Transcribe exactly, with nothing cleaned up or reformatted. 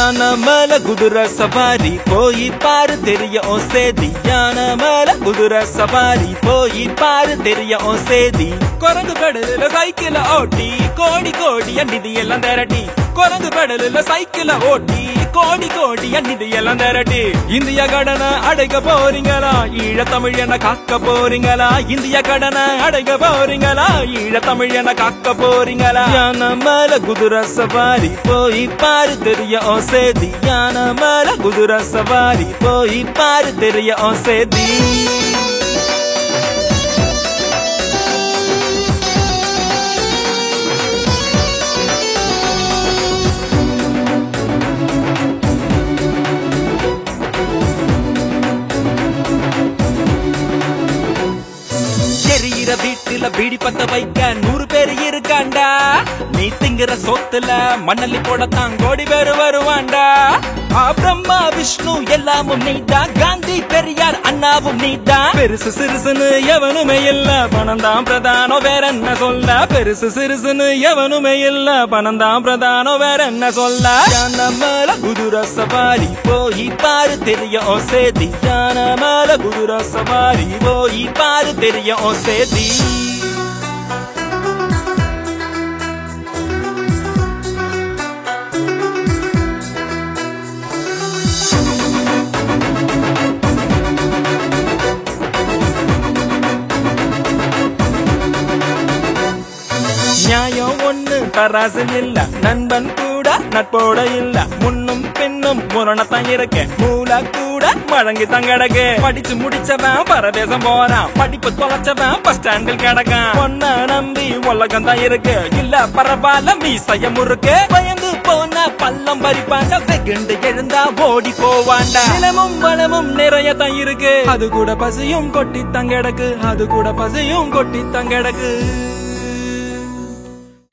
யானை மேல குதிரை சவாரி போய் பாரு தெரிய ஓ சேதி. யானை மேல குதிரை சவாரி போய் பாரு தெரிய ஓ சேதி. குரங்கு பெடலில் சைக்கிள ஓட்டி கோடி கோடிய நிதி எல்லாம் திரட்டி. குரங்கு பெடலில் சைக்கிள ஓட்டி கோடி கோடிய நிதி எல்லாம் திரட்டி. இந்திய கடனை அடைக்க போறீங்களா, ஈழ தமிழ் என காக்க போறீங்களா? இந்திய கடனை அடைக்க போறீங்களா, ஈழ தமிழ் என காக்க போறீங்களா? யானை மேல குதிரை சவாரி போய் பாரு தெரிய ஓ சேதி. யானை மேல குதிரை சவாரி போய் பாரு தெரிய ஓ சேதி. வீட்டுல பீடி பத்த வைக்க நூறு பேரு இருக்காண்டா. நீ திங்குற சொத்துல மண்ணல்லி போடத்தான் கோடி பேரு வருவாண்டா. பிரம்மா விஷ்ணு எல்லாமும் நீட்டா, காந்தி பெரியார் அண்ணாவும் நீட்டா. பெருசு சிறுசுன்னு எவனுமே இல்ல, பணம் தான் பிரதானம் வேற என்ன சொல்ல. பெருசு சிறுசுன்னு எவனுமே இல்ல, பணம் தான் பிரதானம் வேற என்ன சொல்ல. யானை மேல குதிரை சவாரி போய் பாரு தெரிய ஓ சேதி. யானை மேல குதிரை சவாரி போய் பாரு தெரிய ஓ சேதி. நியாயம் ஒண்ணு தராசு இல்ல, நண்பன் கூட நட்போட இல்ல. முன்னும் பின்னும் முரணத்தான் இருக்க, மூளை கூட வழங்கி தங்கடக்கு. படிச்சு முடிச்சவன் பரதேசம் போறான், படிப்பு தொலைச்சவன் பஸ் ஸ்டாண்டில் கிடக்கான். பொண்ண நம்பி உலகம் தான் இருக்கு, இல்ல பரவாயில்ல மீசைய முறுக்கு. பயந்து போன பள்ளம் பறிப்பாண்ட, வெகுண்டு எழுந்தா ஓடி போவாண்டா. நிலமும் வளமும் நிறைய தான் இருக்கு, அது கூட பசியும் கொட்டி தங்கடக்கு. அது கூட பசியும் கொட்டி தங்கடக்கு.